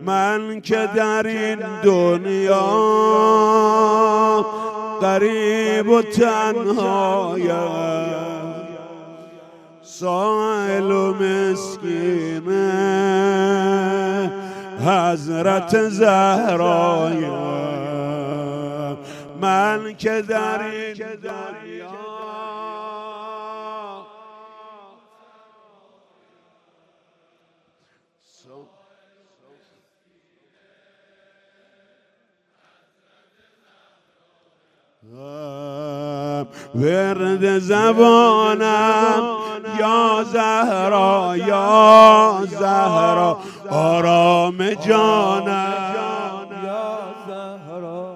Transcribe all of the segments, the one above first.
من که در این دنیا غریب و تنهایم، سائل و مسکینه حضرت زهرایم. من که در این دنیا ورد زبانم یا زهرا یا زهرا، آرام جانم یا زهرا،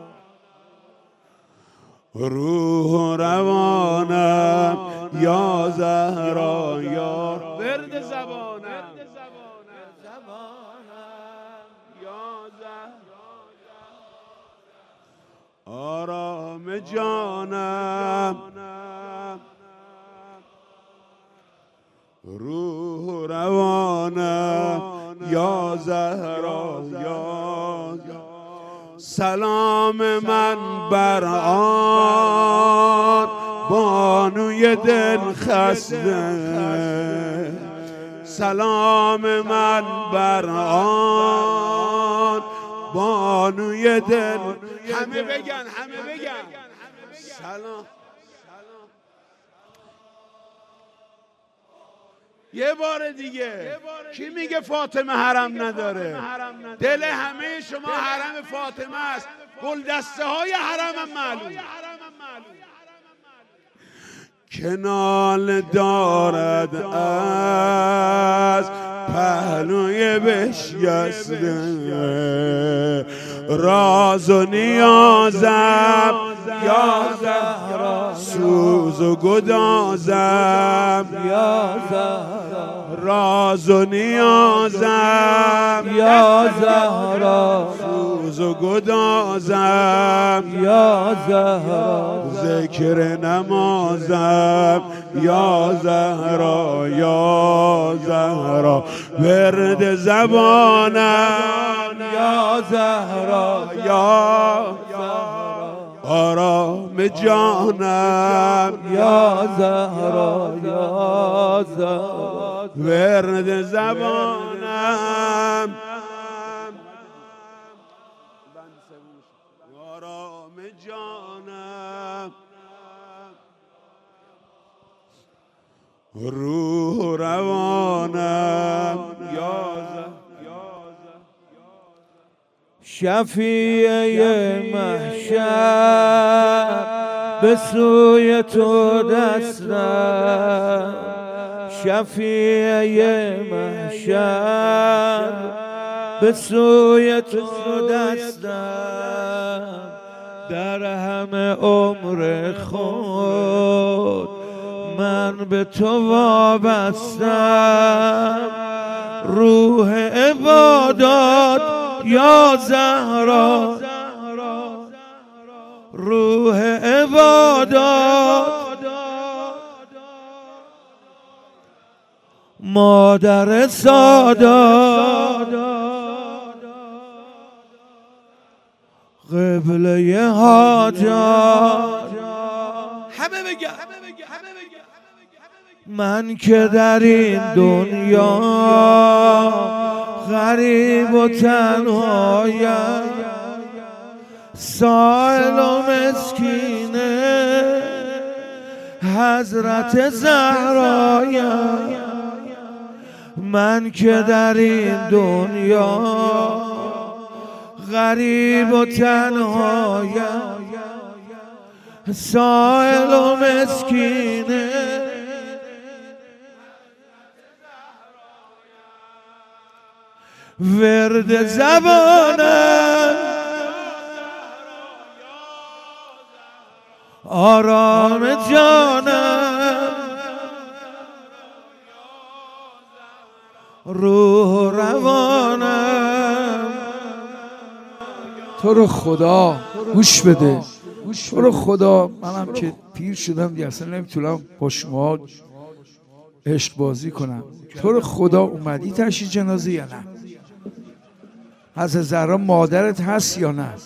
روح و روانم یا زهرا یا ورد زبانم یا زهرا، آرام جانم روح و روانم یا زهرا یا سلام من بر آن بانوی دل خسته، سلام من بر آن بانوی دل، همه بگن سلام. یه بار دیگه کی میگه فاطمه حرم نداره؟ دل همه شما حرم فاطمه است، گلدسته های حرم هم معلوم. کنال دارد از پهلوی بشکسته، راز و نیازم یا زهرا، سوز و گدازم یا زهرا، راز و نیازم یا زهرا، سوز و گدازم یا زهرا، ذکر نمازم یا زهرا یا زهرا، ورد زبانم یا زهرا یا زهرا، آرام جانم یا زهرا یا زهرا، ورد زبانم آرام جانم، روح و روانم یا شفیع محشر به سوی تو دستم، شفیع محشر به سوی تو دستم، در همه عمر خود من به تو وابستم، روح عبادات یا زهرا، روح عبادات، مادر سادات، قبله حاجات، همه بگن من که در این دنیا غریب و تنهایم، سائل و مسکینه حضرت زهرایم، من که در این دنیا غریب و تنهایم، سائل و مسکینه ورد زبانم آرام جانم، روح و روانم. تو رو خدا گوش بده، تو رو خدا منم که پیر شدم دیگه اصلا نمیتونم با شما عشق بازی کنم. تو رو خدا اومدی تشییع جنازه یا نه؟ حضرت زهرا مادرت هست یا نه؟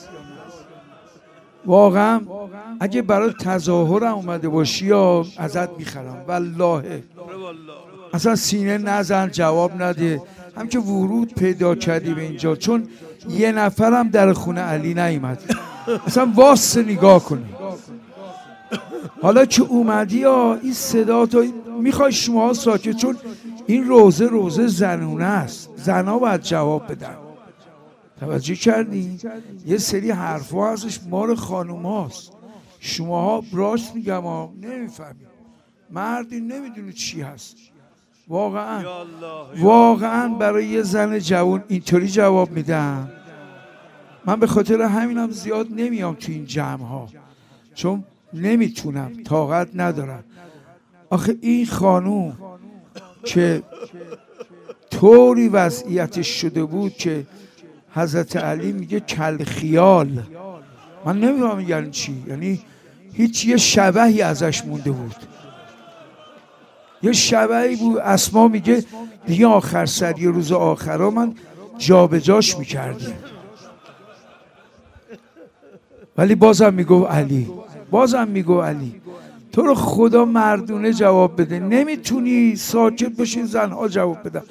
واقعا اگه برای تظاهرم اومده باشی یا ازت میخرم والله. اصلا سینه نزن، جواب نده. هم که ورود پیدا کردی به اینجا، چون یه نفرم در خونه علی نیومد، اصلا واسه نگاه کنی. حالا که اومدی این صدا تو میخوای شما ساکت، چون این روزه زنونه است، زنا باید جواب بدن. توجه کردی؟ یه سری حرفا هستش مال خانوماست. شماها راست میگم نمیفهمی، مردی نمیدونی چی هست. واقعا برای یه زن جوان اینطوری جواب میدم. من به خاطر همینم زیاد نمیام تو این جمع ها، چون نمیتونم، طاقت ندارم. آخه این خانوم که طوری وضعیتش شده بود که حضرت علی میگه کل خیال، من نمیدونم یعنی چی، یعنی هیچ یه شبهی ازش مونده بود، یه شبهی بود. اسما میگه دیگه آخر سر یه روز آخرا من جابجاش میکردیم، ولی بازم میگو علی، بازم میگو علی. تو رو خدا مردونه جواب بده. نمیتونی ساکت باشین زنها جواب بدن.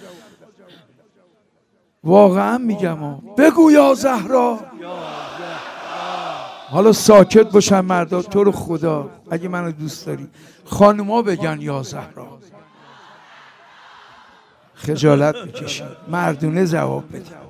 واقعا میگم بگو یا زهرا. حالا ساکت باشن مردا. تو رو خدا اگه منو دوست داری خانوما بگن یا زهرا. خجالت میکشی، مردونه جواب بده.